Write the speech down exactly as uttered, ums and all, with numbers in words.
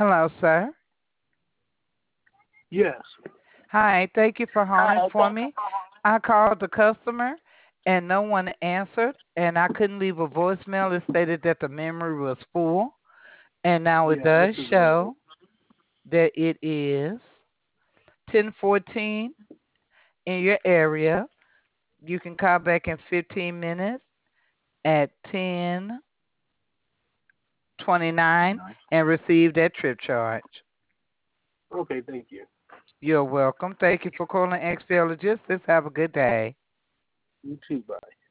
Hello, sir. Yes. Hi, thank you for holding for me. I called the customer and no one answered, and I couldn't leave a voicemail. It stated that the memory was full, and now it Yeah, this does is Ray. show that it is ten fourteen in your area. You can call back in fifteen minutes at ten twenty-nine twenty-nine. and receive that trip charge. Okay, thank you. You're welcome. Thank you for calling X P L Logistics. Have a good day. You too. Bye.